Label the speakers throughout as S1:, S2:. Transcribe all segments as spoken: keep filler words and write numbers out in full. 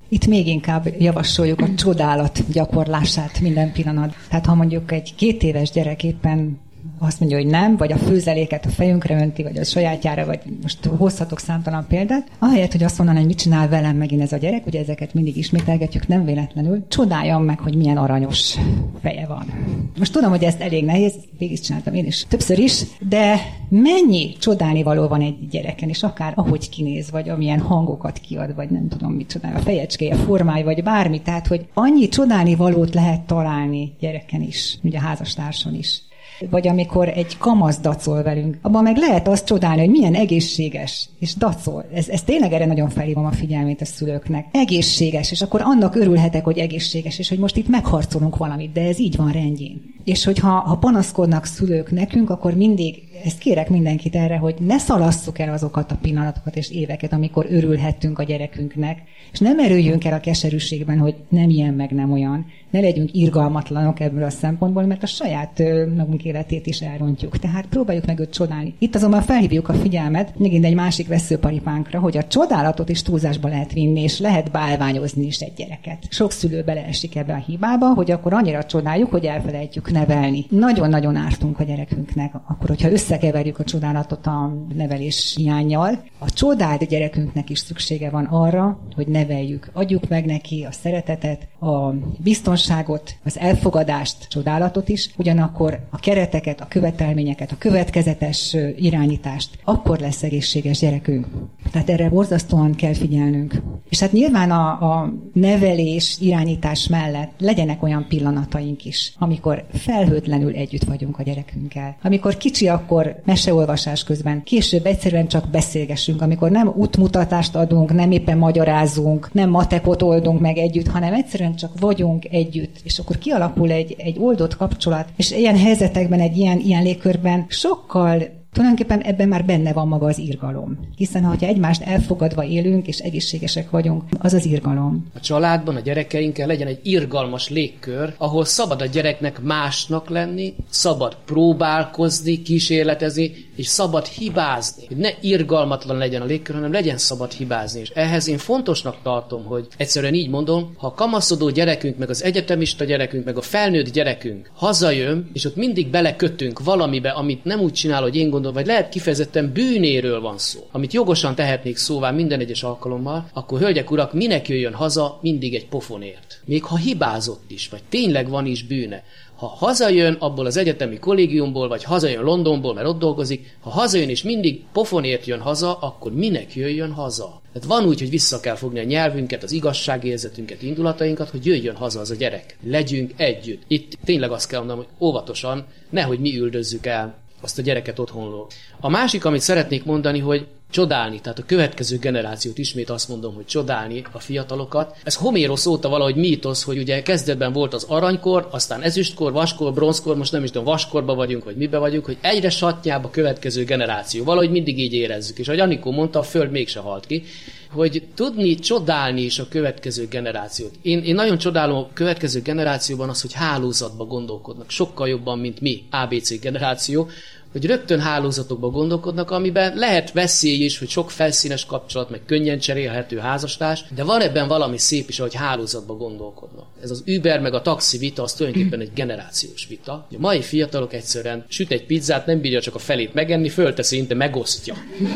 S1: Itt még inkább javasoljuk a csodálat gyakorlását minden pillanat. Tehát ha mondjuk egy két éves gyerek éppen azt mondja, hogy nem, vagy a főzeléket a fejünkre önti, vagy a sajátjára, vagy most hozhatok számtalan példát, ahelyett, hogy azt mondaná, hogy mit csinál velem megint ez a gyerek, ugye ezeket mindig ismételgetjük, nem véletlenül, csodáljam meg, hogy milyen aranyos feje van. Most tudom, hogy ezt elég nehéz, végig csináltam én is többször is, de mennyi csodálnivaló van egy gyereken, és akár ahogy kinéz, vagy amilyen hangokat kiad, vagy nem tudom mit csodál, a fejecskéje, formája, vagy bármi, tehát hogy annyi csodálnivalót lehet találni gyereken is, ugye a házastárson is. Vagy amikor egy kamasz dacol velünk, abban meg lehet azt csodálni, hogy milyen egészséges, és dacol. Ez, ez tényleg erre nagyon felhívom a figyelmét a szülőknek. Egészséges, és akkor annak örülhetek, hogy egészséges, és hogy most itt megharcolunk valamit, de ez így van rendjén. És hogyha ha panaszkodnak szülők nekünk, akkor mindig, ezt kérek mindenkit erre, hogy ne szalasszuk el azokat a pillanatokat és éveket, amikor örülhettünk a gyerekünknek, és nem erüljünk el a keserűségben, hogy nem ilyen, meg nem olyan. Ne legyünk irgalmatlanok ebből a szempontból, mert a saját magunk életét is elrontjuk. Tehát próbáljuk meg őt csodálni. Itt azonban felhívjuk a figyelmet megint egy másik veszőparipánkra, hogy a csodálatot is túlzásba lehet vinni, és lehet bálványozni is egy gyereket. Sok szülő beleesik ebbe a hibába, hogy akkor annyira csodáljuk, hogy elfelejtjük nevelni. Nagyon-nagyon ártunk a gyerekünknek, akkor, hogyha összekeverjük a csodálatot a nevelés hiánnyal. A csodált gyerekünknek is szüksége van arra, hogy neveljük. Adjuk meg neki a szeretetet, a biztonságot, az elfogadást, csodálatot is, ugyanakkor a kereteket, a követelményeket, a következetes irányítást. Akkor lesz egészséges gyerekünk. Tehát erre borzasztóan kell figyelnünk. És hát nyilván a, a nevelés, irányítás mellett legyenek olyan pillanataink is, amikor felhőtlenül együtt vagyunk a gyerekünkkel. Amikor kicsi, akkor meseolvasás közben, később egyszerűen csak beszélgessünk, amikor nem útmutatást adunk, nem éppen magyarázunk, nem matekot oldunk meg együtt, hanem egyszerűen csak vagyunk együtt, és akkor kialakul egy, egy oldott kapcsolat, és ilyen helyzetekben, egy ilyen, ilyen légkörben sokkal tulajdonképpen ebben már benne van maga az irgalom. Hiszen ha egymást elfogadva élünk, és egészségesek vagyunk, az az irgalom.
S2: A családban, a gyerekeinkkel legyen egy irgalmas légkör, ahol szabad a gyereknek másnak lenni, szabad próbálkozni, kísérletezni, és szabad hibázni. Hogy ne irgalmatlan legyen a légkör, hanem legyen szabad hibázni. És ehhez én fontosnak tartom, hogy egyszerűen így mondom, ha a kamaszodó gyerekünk, meg az egyetemista gyerekünk, meg a felnőtt gyerekünk hazajön, és ott mindig belekötünk valamibe, amit nem úgy csinál, hogy én gondolom, vagy lehet kifejezetten bűnéről van szó, amit jogosan tehetnék szóvá minden egyes alkalommal, akkor hölgyek, urak, minek jöjjön haza mindig egy pofonért? Még ha hibázott is, vagy tényleg van is bűne. Ha hazajön abból az egyetemi kollégiumból, vagy hazajön Londonból, mert ott dolgozik, ha hazajön és mindig pofonért jön haza, akkor minek jöjjön haza? Tehát van úgy, hogy vissza kell fogni a nyelvünket, az igazságérzetünket, indulatainkat, hogy jöjjön haza az a gyerek. Legyünk együtt. Itt tényleg azt kell mondanom, hogy óvatosan, nehogy mi üldözzük el azt a gyereket otthonról. A másik, amit szeretnék mondani, hogy csodálni, tehát a következő generációt, ismét azt mondom, hogy csodálni a fiatalokat. Ez Homérosz óta valahogy mítosz, hogy ugye kezdetben volt az aranykor, aztán ezüstkor, vaskor, bronzkor, most nem is tudom, vaskorba vagyunk, vagy mibe vagyunk, hogy egyre satnyább a következő generáció. Valahogy mindig így érezzük. És ahogy Anikó mondta, a föld mégse halt ki, hogy tudni, csodálni is a következő generációt. Én, én nagyon csodálom a következő generációban az, hogy hálózatba gondolkodnak. Sokkal jobban, mint mi, á bé cé generáció, hogy rögtön hálózatokba gondolkodnak, amiben lehet veszély is, hogy sok felszínes kapcsolat, meg könnyen cserélhető házastárs, de van ebben valami szép is, hogy hálózatba gondolkodnak. Ez az Uber meg a taxi vita, az tulajdonképpen egy generációs vita. A mai fiatalok egyszerűen süt egy pizzát, nem bírja csak a felét megenni, fölteszi, inte megosztja.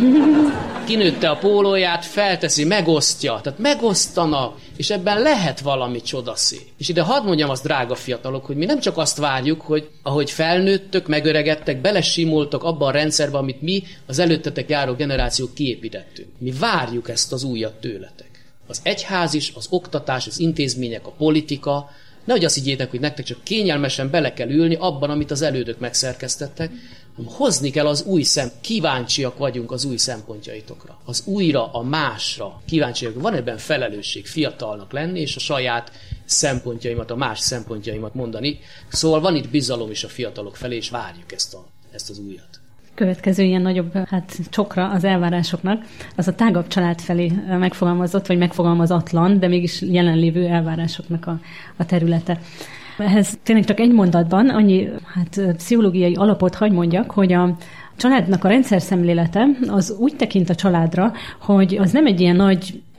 S2: Kinőtte a pólóját, felteszi, megosztja. Tehát megosztanak, és ebben lehet valami csodaszép. És ide hadd mondjam azt, drága fiatalok, hogy mi nem csak azt várjuk, hogy ahogy felnőttök, megöregedtek, belesimultak abban a rendszerben, amit mi, az előttetek járó generációk kiépítettünk. Mi várjuk ezt az újat tőletek. Az egyház is, az oktatás, az intézmények, a politika, nehogy azt higgyétek, hogy nektek csak kényelmesen bele kell ülni abban, amit az elődök megszerkesztettek, hanem hozni kell az új szem, kíváncsiak vagyunk az új szempontjaitokra. Az újra, a másra kíváncsiak. Van ebben felelősség fiatalnak lenni, és a saját szempontjaimat, a más szempontjaimat mondani. Szóval van itt bizalom is a fiatalok felé, és várjuk ezt, a, ezt az újat.
S3: Következő ilyen nagyobb hát, csokra az elvárásoknak, az a tágabb család felé megfogalmazott, vagy megfogalmazatlan, de mégis jelenlévő elvárásoknak a, a területe. Ehhez tényleg csak egy mondatban annyi hát, pszichológiai alapot hagy mondjak, hogy a családnak a rendszer szemlélete az úgy tekint a családra, hogy az nem egy ilyen nagy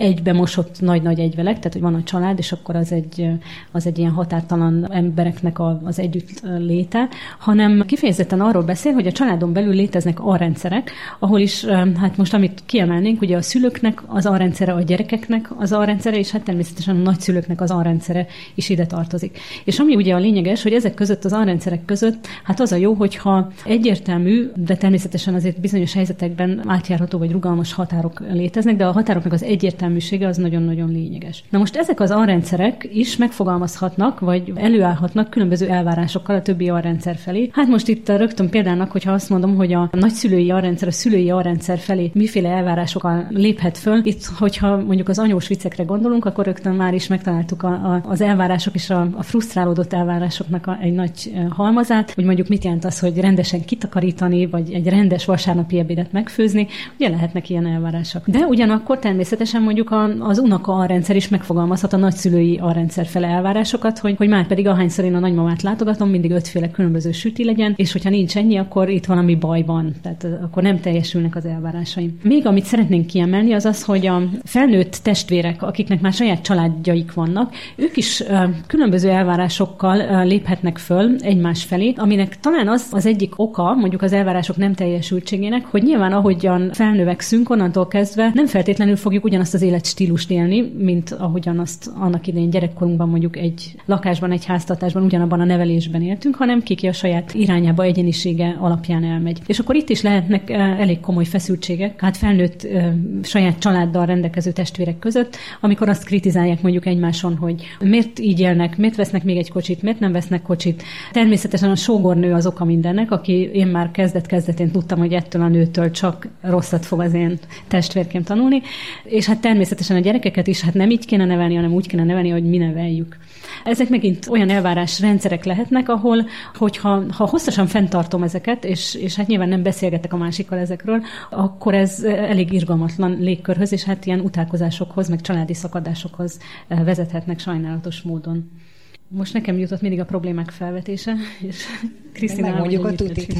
S3: egybe mosott nagy-nagy egyvelek, tehát hogy van a család, és akkor az egy, az egy ilyen határtalan embereknek a, az együtt léte, hanem kifejezetten arról beszél, hogy a családon belül léteznek alrendszerek, ahol is, hát most amit kiemelnénk, ugye a szülőknek az alrendszere, a gyerekeknek az alrendszere, és hát természetesen a nagyszülőknek az alrendszere is ide tartozik. És ami ugye a lényeges, hogy ezek között, az alrendszerek között, hát az a jó, hogyha egyértelmű, de természetesen azért bizonyos helyzetekben átjárható vagy rugalmas határok léteznek, de a határoknak az egyértelműsége az nagyon-nagyon lényeges. Na most ezek az alrendszerek is megfogalmazhatnak, vagy előállhatnak különböző elvárásokkal a többi alrendszer felé. Hát most itt rögtön példának, hogyha azt mondom, hogy a nagyszülői alrendszer, a szülői alrendszer felé miféle elvárásokkal léphet föl. Itt, hogyha mondjuk az anyós viccekre gondolunk, akkor rögtön már is megtaláltuk a, a, az elvárások és a, a frusztrálódott elvárásoknak a, egy nagy halmazát, hogy mondjuk mit jelent az, hogy rendesen kitakarítani, vagy egy rendes vasárnapi ebédet megfőzni, ugye lehetnek ilyen elvárások. De ugyanakkor természetesen mondjuk a, az unoka alrendszer is megfogalmazhat a nagyszülői alrendszer fele elvárásokat, hogy, hogy már pedig ahányszor én a nagymamát látogatom, mindig ötféle különböző süti legyen, és hogyha nincs ennyi, akkor itt valami baj van, tehát akkor nem teljesülnek az elvárásaim. Még amit szeretnénk kiemelni, az az, hogy a felnőtt testvérek, akiknek már saját családjaik vannak, ők is különböző elvárásokkal léphetnek föl egymás felé, aminek talán az az egyik oka, mondjuk az elvárások nem teljesültségének, hogy nyilván ahogyan felnövekszünk, onnantól kezdve nem feltétlenül fogjuk ugyanazt az életstílust élni, mint ahogyan azt annak idején gyerekkorunkban mondjuk egy lakásban, egy háztartásban, ugyanabban a nevelésben éltünk, hanem kiki a saját irányába, egyénisége alapján elmegy. És akkor itt is lehetnek elég komoly feszültségek, hát felnőtt saját családdal rendelkező testvérek között, amikor azt kritizálják mondjuk egymáson, hogy miért így élnek, miért vesznek még egy kocsit, miért nem vesznek kocsit. Természetesen a sógornő az oka mindennek, aki én már kezdet-kezdetén tudtam, hogy ettől a nőtől csak rosszat fog az én testvérkém tanulni, és hát természetesen a gyerekeket is hát nem így kéne nevelni, hanem úgy kéne nevelni, hogy mi neveljük. Ezek megint olyan elvárás rendszerek lehetnek, ahol, hogyha ha hosszasan fenntartom ezeket, és, és hát nyilván nem beszélgetek a másikkal ezekről, akkor ez elég irgalmatlan légkörhöz, és hát ilyen utálkozásokhoz, meg családi szakadásokhoz vezethetnek sajnálatos módon. Most nekem jutott mindig a problémák felvetése, és Krisztina
S1: megmondjuk a tutit.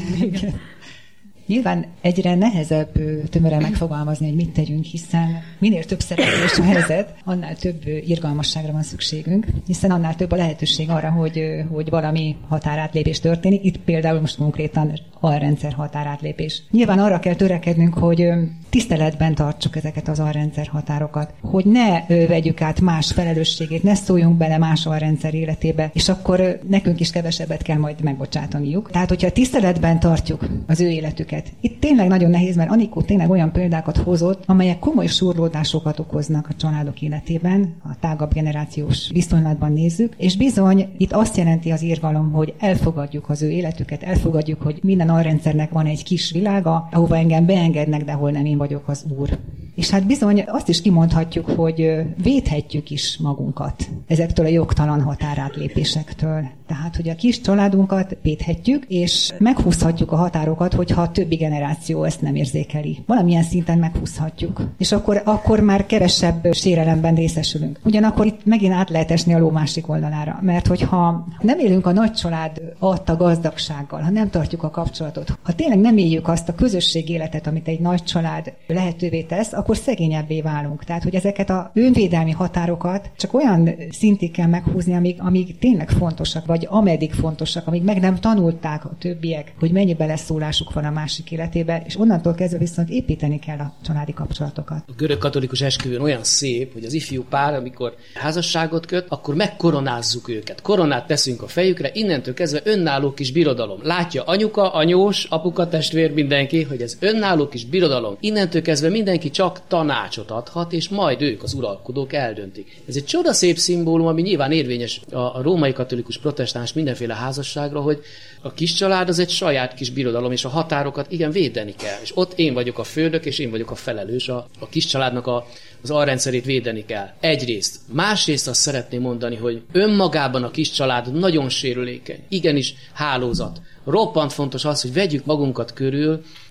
S1: Nyilván egyre nehezebb tömören megfogalmazni, hogy mit tegyünk, hiszen minél több szereplős a helyzet, annál több irgalmasságra van szükségünk, hiszen annál több a lehetőség arra, hogy, hogy valami határátlépés történik. Itt például most konkrétan alrendszer határátlépés. Nyilván arra kell törekednünk, hogy tiszteletben tartsuk ezeket az alrendszer határokat, hogy ne vegyük át más felelősségét, ne szóljunk bele más alrendszer életébe, és akkor nekünk is kevesebbet kell majd megbocsátaniuk. Tehát, hogyha tiszteletben tartjuk az ő életüket. Itt tényleg nagyon nehéz, mert Anikó tényleg olyan példákat hozott, amelyek komoly surlódásokat okoznak a családok életében, a tágabb generációs viszonylatban nézzük, és bizony itt azt jelenti az irgalom, hogy elfogadjuk az ő életüket, elfogadjuk, hogy minden alrendszernek van egy kis világa, ahova engem beengednek, de hol nem én vagyok az úr. És hát bizony azt is kimondhatjuk, hogy védhetjük is magunkat ezektől a jogtalan határátlépésektől. Tehát, hogy a kis családunkat védhetjük, és meghúzhatjuk a határokat, hogyha a többi generáció ezt nem érzékeli. Valamilyen szinten meghúzhatjuk. És akkor, akkor már kevesebb sérelemben részesülünk. Ugyanakkor itt megint át lehet esni a ló másik oldalára. Mert hogyha nem élünk a nagy család adta gazdagsággal, ha nem tartjuk a kapcsolatot, ha tényleg nem éljük azt a közösség életet, amit egy nagy család lehetővé tesz, akkor szegényebbé válunk. Tehát, hogy ezeket a önvédelmi határokat csak olyan szintig kell meghúzni, amíg, amíg tényleg fontosak, vagy ameddig fontosak, amíg meg nem tanulták a többiek, hogy mennyi beleszólásuk van a másik életébe, és onnantól kezdve viszont építeni kell a családi kapcsolatokat.
S2: A görög katolikus esküvőn olyan szép, hogy az ifjú pár, amikor házasságot köt, akkor megkoronázzuk őket. Koronát teszünk a fejükre, innentől kezdve önálló kis birodalom. Látja anyuka, anyós, apuka, testvér, mindenki, hogy ez önálló kis birodalom. Innentől kezdve mindenki csak tanácsot adhat, és majd ők, az uralkodók eldöntik. Ez egy csodaszép szimbólum, ami nyilván érvényes a római katolikus protestáns mindenféle házasságra, hogy a kis család az egy saját kis birodalom, és a határokat igen védeni kell. És ott én vagyok a főnök, és én vagyok a felelős, a, a kis családnak a, az alrendszerét védeni kell. Egyrészt. Másrészt azt szeretném mondani, hogy önmagában a kis család nagyon sérülékeny. Igenis hálózat. Roppant fontos az, hogy vegyük magunkat körül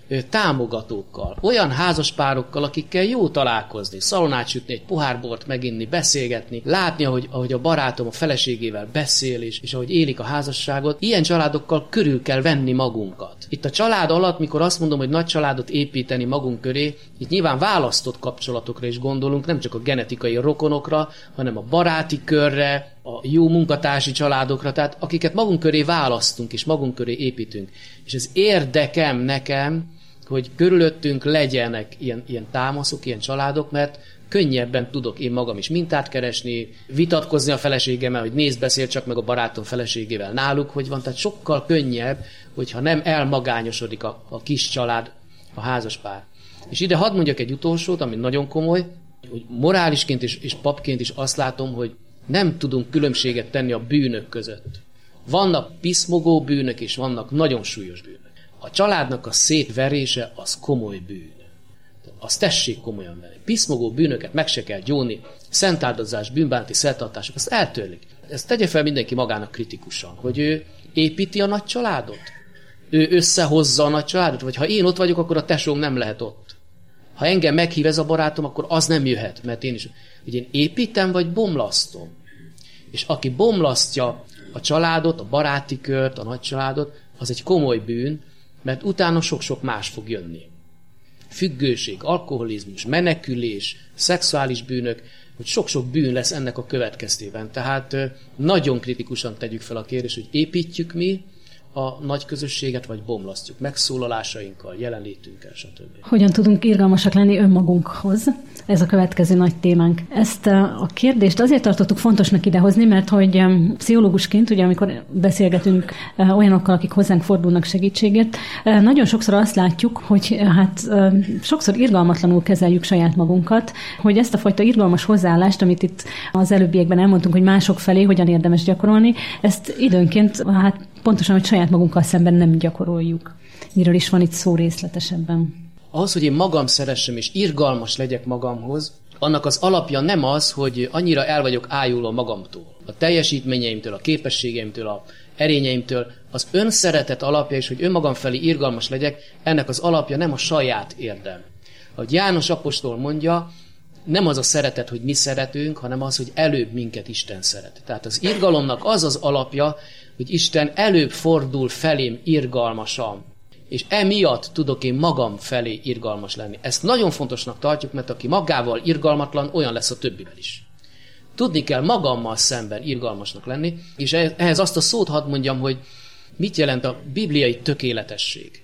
S2: támogatókkal, olyan házaspárokkal, akikkel jó találkozni, szalonát sütni, egy pohár bort meginni, beszélgetni, látni, ahogy, ahogy a barátom a feleségével beszél, és, és ahogy élik a házasságot. Ilyen családokkal körül kell venni magunkat. Itt a család alatt, mikor azt mondom, hogy nagy családot építeni magunk köré, itt nyilván választott kapcsolatokra is gondolunk, nem csak a genetikai rokonokra, hanem a baráti körre, a jó munkatársi családokra, tehát akiket magunk köré választunk, és magunk köré építünk. És ez érdekem nekem, hogy körülöttünk legyenek ilyen, ilyen támaszok, ilyen családok, mert könnyebben tudok én magam is mintát keresni, vitatkozni a feleségemmel, hogy nézd, beszél csak meg a barátom feleségével náluk, hogy van, tehát sokkal könnyebb, hogyha nem elmagányosodik a, a kis család, a házaspár. És ide hadd mondjak egy utolsót, ami nagyon komoly, hogy morálisként és, és papként is azt látom, hogy nem tudunk különbséget tenni a bűnök között. Vannak piszmogó bűnök, és vannak nagyon súlyos bűnök. A családnak a szétverése az komoly bűn. Azt tessék komolyan venni. Piszmogó bűnöket meg se kell gyónni, szentáldozás, bűnbánti szertartások, azt eltörlik. Ezt tegye fel mindenki magának kritikusan, hogy ő építi a nagy családot. Ő összehozza a nagy családot, vagy ha én ott vagyok, akkor a tesóm nem lehet ott. Ha engem meghív ez a barátom, akkor az nem jöhet, mert én is... Hogy én építem, vagy bomlasztom. És aki bomlasztja a családot, a baráti kört, a nagy családot, az egy komoly bűn, mert utána sok-sok más fog jönni. Függőség, alkoholizmus, menekülés, szexuális bűnök, hogy sok-sok bűn lesz ennek a következtében. Tehát nagyon kritikusan tegyük fel a kérdést, hogy építjük mi a nagy közösséget, vagy bomlasztjuk megszólalásainkkal, jelenlétünkkel, stb.
S3: Hogyan tudunk irgalmasak lenni önmagunkhoz? Ez a következő nagy témánk. Ezt a kérdést azért tartottuk fontosnak idehozni, mert hogy pszichológusként, ugye amikor beszélgetünk olyanokkal, akik hozzánk fordulnak segítségért, nagyon sokszor azt látjuk, hogy hát sokszor irgalmatlanul kezeljük saját magunkat, hogy ezt a fajta irgalmas hozzáállást, amit itt az előbbiekben elmondtunk, hogy mások felé hogyan érdemes gyakorolni, ezt időnként hát pontosan, hogy saját magunkkal szemben nem gyakoroljuk. Miről is van itt szó részletesebben?
S2: Ahhoz, hogy én magam szeressem és irgalmas legyek magamhoz, annak az alapja nem az, hogy annyira el vagyok ájulva magamtól. A teljesítményeimtől, a képességeimtől, a erényeimtől. Az önszeretet alapja is, hogy önmagam felé irgalmas legyek, ennek az alapja nem a saját érdem. Ahogy János apostol mondja, nem az a szeretet, hogy mi szeretünk, hanem az, hogy előbb minket Isten szeret. Tehát az irgalomnak az az alapja, hogy Isten előbb fordul felém irgalmasan, és emiatt tudok én magam felé irgalmas lenni. Ezt nagyon fontosnak tartjuk, mert aki magával irgalmatlan, olyan lesz a többivel is. Tudni kell magammal szemben irgalmasnak lenni, és ehhez azt a szót hadd mondjam, hogy mit jelent a bibliai tökéletesség.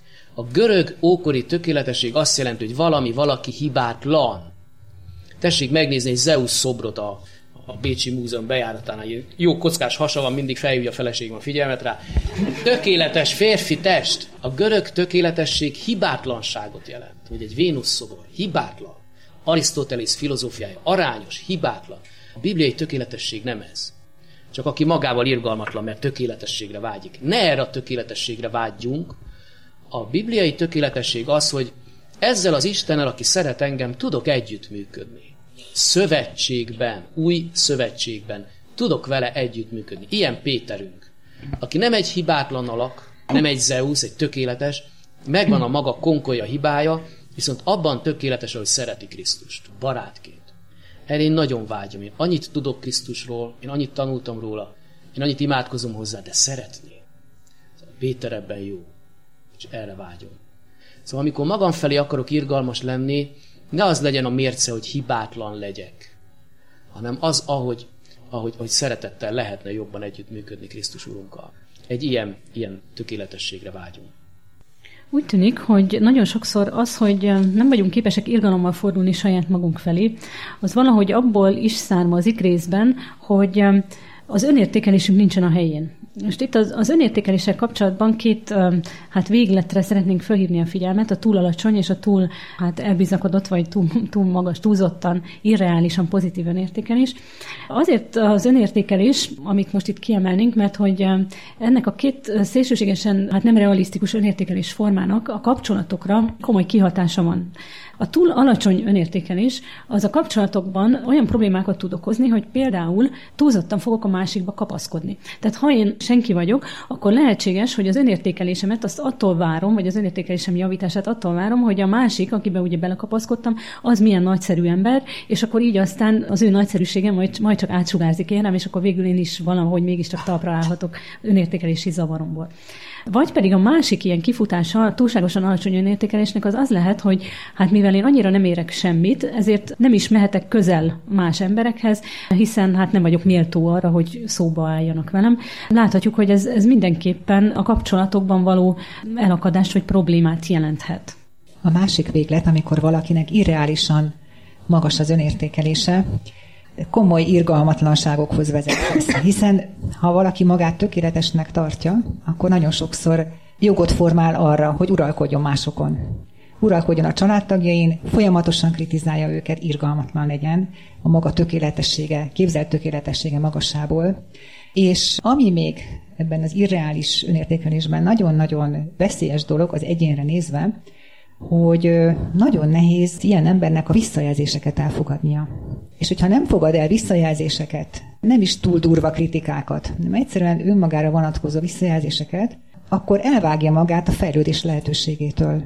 S2: A görög ókori tökéletesség azt jelenti, hogy valami, valaki hibátlan. Tessék megnézni egy Zeus szobrot a a Bécsi Múzeum bejáratánál, jó kockás hasa van, mindig felhívja a feleségem a figyelmet rá. Tökéletes férfi test. A görög tökéletesség hibátlanságot jelent. Hogy egy Vénusz szobor, hibátlan. Arisztotelész filozófiája, arányos, hibátlan. A bibliai tökéletesség nem ez. Csak aki magával irgalmatlan, mert tökéletességre vágyik. Ne erre a tökéletességre vágyjunk. A bibliai tökéletesség az, hogy ezzel az Istennel, aki szeret engem, tudok együttműködni. Szövetségben, új szövetségben tudok vele együttműködni. Ilyen Péterünk, aki nem egy hibátlan alak, nem egy Zeus, egy tökéletes, megvan a maga konkolya hibája, viszont abban tökéletes, hogy szereti Krisztust, barátként. Erre én nagyon vágyom. Én annyit tudok Krisztusról, én annyit tanultam róla, én annyit imádkozom hozzá, de szeretni. Péter ebben jó, és erre vágyom. Szóval amikor magam felé akarok irgalmas lenni, ne az legyen a mérce, hogy hibátlan legyek, hanem az, ahogy, ahogy, ahogy szeretettel lehetne jobban együttműködni Krisztus Urunkkal. Egy ilyen, ilyen tökéletességre vágyunk.
S3: Úgy tűnik, hogy nagyon sokszor az, hogy nem vagyunk képesek irgalommal fordulni saját magunk felé, az valahogy abból is származik részben, hogy az önértékelésünk nincsen a helyén. Most itt az, az önértékeléssel kapcsolatban két hát végletre szeretnénk felhívni a figyelmet, a túl alacsony és a túl hát elbizakodott, vagy túl, túl magas, túlzottan, irreálisan pozitív önértékelés. Azért az önértékelés, amit most itt kiemelnénk, mert hogy ennek a két szélsőségesen hát nem realisztikus önértékelés formának a kapcsolatokra komoly kihatása van. A túl alacsony önértékelés az a kapcsolatokban olyan problémákat tud okozni, hogy például túlzottan fogok a másikba kapaszkodni. Tehát ha én senki vagyok, akkor lehetséges, hogy az önértékelésemet azt attól várom, vagy az önértékelésem javítását attól várom, hogy a másik, akiben ugye belekapaszkodtam, az milyen nagyszerű ember, és akkor így aztán az ő nagyszerűsége majd, majd csak átsugárzik érem, és akkor végül én is valahogy mégiscsak talpra állhatok önértékelési zavaromból. Vagy pedig a másik ilyen kifutása a túlságosan alacsony önértékelésnek az az lehet, hogy hát mivel én annyira nem érek semmit, ezért nem is mehetek közel más emberekhez, hiszen hát nem vagyok méltó arra, hogy szóba álljanak velem. Láthatjuk, hogy ez, ez mindenképpen a kapcsolatokban való elakadást vagy problémát jelenthet.
S1: A másik véglet, amikor valakinek irreálisan magas az önértékelése, komoly irgalmatlanságokhoz vezethet. Hiszen ha valaki magát tökéletesnek tartja, akkor nagyon sokszor jogot formál arra, hogy uralkodjon másokon. Uralkodjon a családtagjain, folyamatosan kritizálja őket, irgalmatlan legyen a maga tökéletessége, képzelt tökéletessége magasából. És ami még ebben az irreális önértékelésben nagyon-nagyon veszélyes dolog az egyénre nézve, hogy nagyon nehéz ilyen embernek a visszajelzéseket elfogadnia. És hogyha nem fogad el visszajelzéseket, nem is túl durva kritikákat, hanem egyszerűen önmagára vonatkozó visszajelzéseket, akkor elvágja magát a fejlődés lehetőségétől.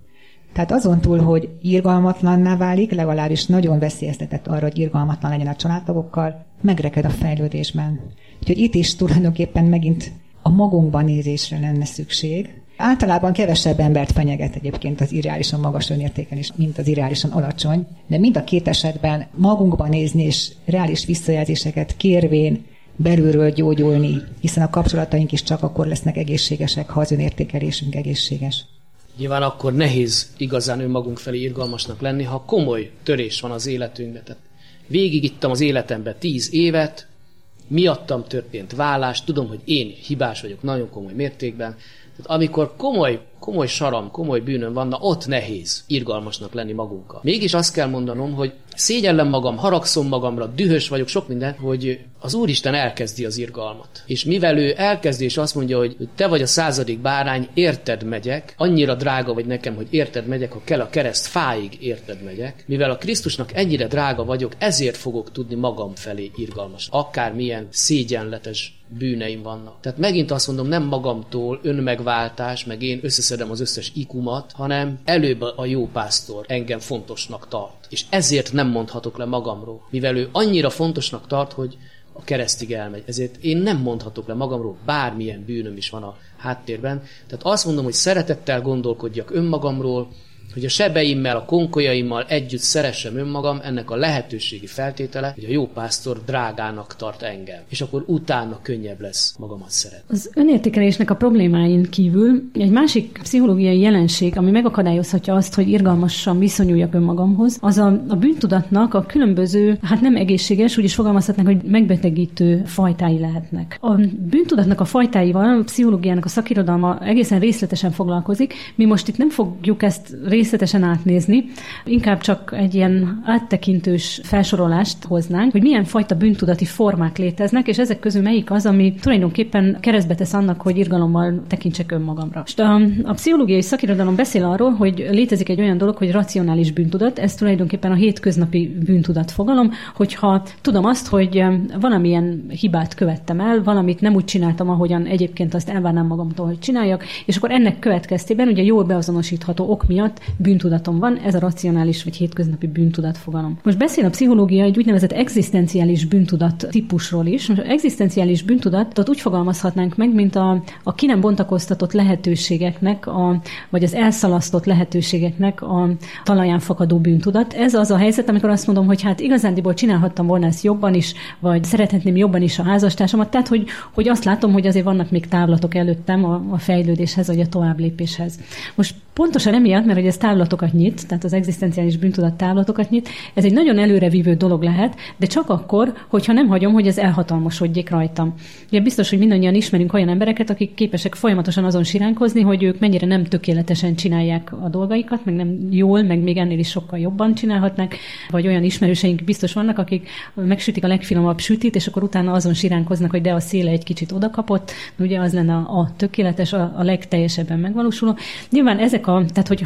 S1: Tehát azon túl, hogy irgalmatlanná válik, legalábbis nagyon veszélyeztetett arra, hogy irgalmatlan legyen a családtagokkal, megreked a fejlődésben. Úgyhogy itt is tulajdonképpen megint a magunkban nézésre lenne szükség. Általában kevesebb embert fenyeget egyébként az irreálisan magas önértékelés, mint az irreálisan alacsony, de mind a két esetben magunkban nézni és reális visszajelzéseket kérvén belülről gyógyulni, hiszen a kapcsolataink is csak akkor lesznek egészségesek, ha az önértékelésünk egészséges.
S2: Nyilván akkor nehéz igazán önmagunk felé irgalmasnak lenni, ha komoly törés van az életünkben. Tehát végigittem az életemben tíz évet, miattam történt vállás, tudom, hogy én hibás vagyok nagyon komoly mértékben. Tehát amikor komoly, komoly saram, komoly bűnöm van, na ott nehéz irgalmasnak lenni magunkkal. Mégis azt kell mondanom, hogy szégyellem magam, haragszom magamra, dühös vagyok, sok minden, hogy az Úristen elkezdi az irgalmat. És mivel ő elkezdi, és azt mondja, hogy te vagy a századik bárány, érted megyek, annyira drága vagy nekem, hogy érted megyek, ha kell a kereszt fáig érted megyek. Mivel a Krisztusnak ennyire drága vagyok, ezért fogok tudni magam felé irgalmas. Akármilyen szégyenletes bűneim vannak. Tehát megint azt mondom, nem magamtól önmegváltás, meg én összeszedem az összes ikumat, hanem előbb a jó pásztor engem fontosnak tart. És ezért nem mondhatok le magamról. Mivel ő annyira fontosnak tart, hogy a keresztig elmegy. Ezért én nem mondhatok le magamról, bármilyen bűnöm is van a háttérben. Tehát azt mondom, hogy szeretettel gondolkodjak önmagamról, hogy a sebeimmel, a konkolyaimmal együtt szeressem önmagam, ennek a lehetőségi feltétele, hogy a jó pásztor drágának tart engem. És akkor utána könnyebb lesz magamat szeretni.
S3: Az önértékelésnek a problémáin kívül egy másik pszichológiai jelenség, ami megakadályozhatja azt, hogy irgalmasan viszonyuljak önmagamhoz, az a, a bűntudatnak a különböző, hát nem egészséges, úgy is fogalmazhatnánk, hogy megbetegítő fajtái lehetnek. A bűntudatnak a fajtáival a pszichológiának a szakirodalma egészen részletesen foglalkozik. Mi most itt nem fogjuk ezt részletesen átnézni, inkább csak egy ilyen áttekintős felsorolást hoznánk, hogy milyen fajta bűntudati formák léteznek, és ezek közül melyik az, ami tulajdonképpen keresztbe tesz annak, hogy irgalommal tekintsek önmagamra. És a, a pszichológiai szakirodalom beszél arról, hogy létezik egy olyan dolog, hogy racionális bűntudat, ez tulajdonképpen a hétköznapi bűntudat fogalom, hogyha tudom azt, hogy valamilyen hibát követtem el, valamit nem úgy csináltam, ahogyan egyébként azt elvárnám magamtól, hogy csináljak, és akkor ennek következtében ugye jól beazonosítható ok miatt bűntudatom van, ez a racionális vagy hétköznapi bűntudat fogalom. Most beszél a pszichológia egy úgynevezett egzisztenciális bűntudat típusról is. Most az egzisztenciális bűntudatot úgy fogalmazhatnánk meg, mint a, a ki nem bontakoztatott lehetőségeknek, a, vagy az elszalasztott lehetőségeknek a talaján fakadó bűntudat. Ez az a helyzet, amikor azt mondom, hogy hát igazándiból csinálhattam volna ezt jobban is, vagy szerethetném jobban is a házastársamat, tehát hogy, hogy azt látom, hogy azért vannak még távlatok előttem a, a fejlődéshez, vagy a továbblépéshez. Most pontosan emiatt, mert hogy ez távlatokat nyit, tehát az egzisztenciális bűntudat távlatokat nyit, ez egy nagyon előrevívő dolog lehet, de csak akkor, hogyha nem hagyom, hogy ez elhatalmasodjék rajtam. Ugye biztos, hogy mindannyian ismerünk olyan embereket, akik képesek folyamatosan azon siránkozni, hogy ők mennyire nem tökéletesen csinálják a dolgaikat, meg nem jól, meg még ennél is sokkal jobban csinálhatnak, vagy olyan ismerőseink biztos vannak, akik megsütik a legfinomabb sütit, és akkor utána azon siránkoznak, hogy de a széle egy kicsit odakapott, ugye az lenne a, a tökéletes, a, a legteljesebben megvalósuló. Nyilván ezek a, tehát hogy ha az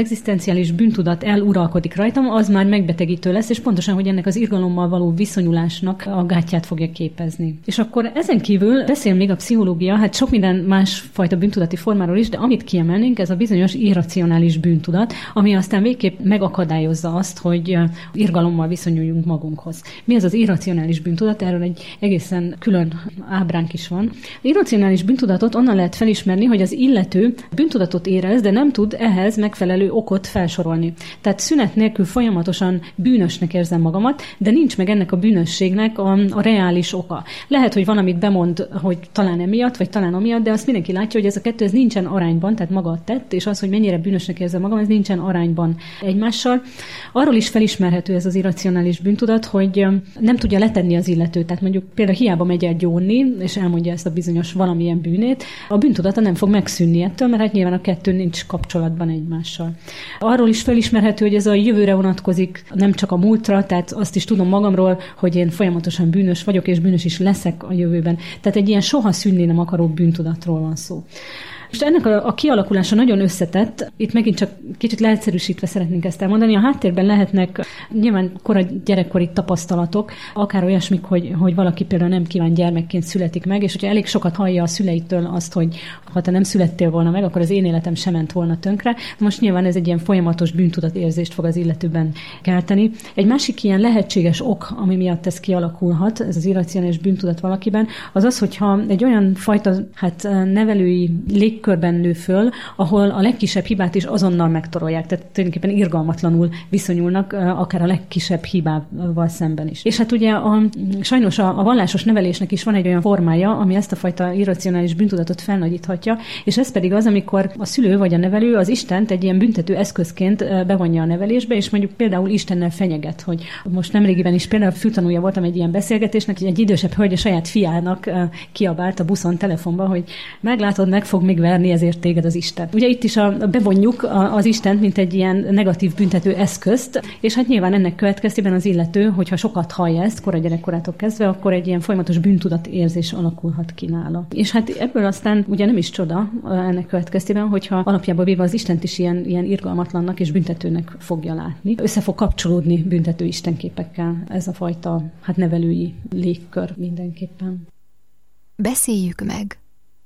S3: egzisztenciális bűntudat eluralkodik rajtam, az már megbetegítő lesz, és pontosan, hogy ennek az irgalommal való viszonyulásnak a gátját fogja képezni. És akkor ezen kívül beszél még a pszichológia, hát sok minden másfajta bűntudati formáról is, de amit kiemelnénk, ez a bizonyos irracionális bűntudat, ami aztán végképp megakadályozza azt, hogy irgalommal viszonyuljunk magunkhoz. Mi ez az irracionális bűntudat? Erről egy egészen külön ábránk is van. Az irracionális bűntudatot onnan lehet felismerni, hogy az illető bűntudatot érez, de nem tud ehhez megfelelő okot felsorolni. Tehát szünet nélkül folyamatosan bűnösnek érzem magamat, de nincs meg ennek a bűnösségnek a, a reális oka. Lehet, hogy valamit bemond, hogy talán emiatt, vagy talán amiatt, de azt mindenki látja, hogy ez a kettő ez nincsen arányban, tehát maga a tett, és az, hogy mennyire bűnösnek érzem magam, ez nincsen arányban egymással. Arról is felismerhető ez az irracionális bűntudat, hogy nem tudja letenni az illetőt. Tehát mondjuk például hiába megy el gyónni, és elmondja ezt a bizonyos valamilyen bűnét, a bűntudata nem fog megszűnni ettől, mert hát nyilván a kettő nincs kapcsolatban egymással. Arról is felismerhető, hogy ez a jövőre vonatkozik, nem csak a múltra, tehát azt is tudom magamról, hogy én folyamatosan bűnös vagyok, és bűnös is leszek a jövőben. Tehát egy ilyen soha szűnni nem akaró bűntudatról van szó. És ennek a, a kialakulása nagyon összetett, itt megint csak kicsit leegyszerűsítve szeretnénk ezt elmondani. A háttérben lehetnek nyilván kora gyerekkori tapasztalatok, akár olyasmik, hogy, hogy valaki például nem kíván gyermekként születik meg, és hogyha elég sokat hallja a szüleitől azt, hogy ha te nem születtél volna meg, akkor az én életem sem ment volna tönkre. Most nyilván ez egy ilyen folyamatos bűntudatérzést fog az illetőben kelteni. Egy másik ilyen lehetséges ok, ami miatt ez kialakulhat, ez az irracionális bűntudat valakiben, az az, hogyha egy olyan fajta hát nevelői lég körben nő föl, ahol a legkisebb hibát is azonnal megtorolják, tehát tulajdonképpen irgalmatlanul viszonyulnak, akár a legkisebb hibával szemben is. És hát ugye a, sajnos a, a vallásos nevelésnek is van egy olyan formája, ami ezt a fajta irracionális bűntudatot felnagyíthatja, és ez pedig az, amikor a szülő vagy a nevelő az Istent egy ilyen büntető eszközként bevonja a nevelésbe, és mondjuk például Istennel fenyeget, hogy most nemrégiben is például fültanúja voltam egy ilyen beszélgetésnek, hogy egy idősebb hölgy a saját fiának kiabált a buszon telefonban, hogy meglátod, meg fog még verni ezért téged az Isten. Ugye itt is a, bevonjuk a, az Istent, mint egy ilyen negatív büntető eszközt, és hát nyilván ennek következtében az illető, hogyha sokat hallja ezt, kora gyerekkorától kezdve, akkor egy ilyen folyamatos bűntudatérzés alakulhat ki nála. És hát ebből aztán ugye nem is csoda ennek következtében, hogyha alapjában véve az Istent is ilyen, ilyen irgalmatlannak és büntetőnek fogja látni. Össze fog kapcsolódni büntető istenképekkel ez a fajta hát nevelői légkör mindenképpen.
S4: Beszéljük meg.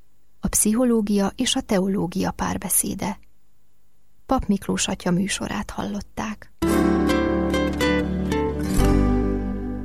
S4: A pszichológia és a teológia párbeszéde. Pap Miklós atya műsorát hallották.